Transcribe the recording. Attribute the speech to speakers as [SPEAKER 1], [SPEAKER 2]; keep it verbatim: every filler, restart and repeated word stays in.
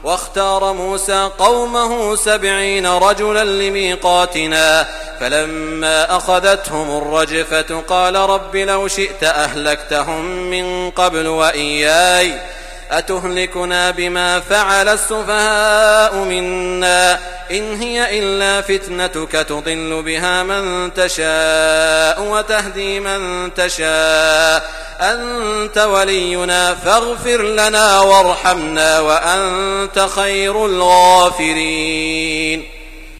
[SPEAKER 1] واختار موسى قومه سبعين رجلا لميقاتنا فلما أخذتهم الرجفة قال رب لو شئت أهلكتهم من قبل وإياي أتهلكنا بما فعل السفهاء منا إن هي إلا فتنتك تضل بها من تشاء وتهدي من تشاء أنت ولينا فاغفر لنا وارحمنا وأنت خير الغافرين.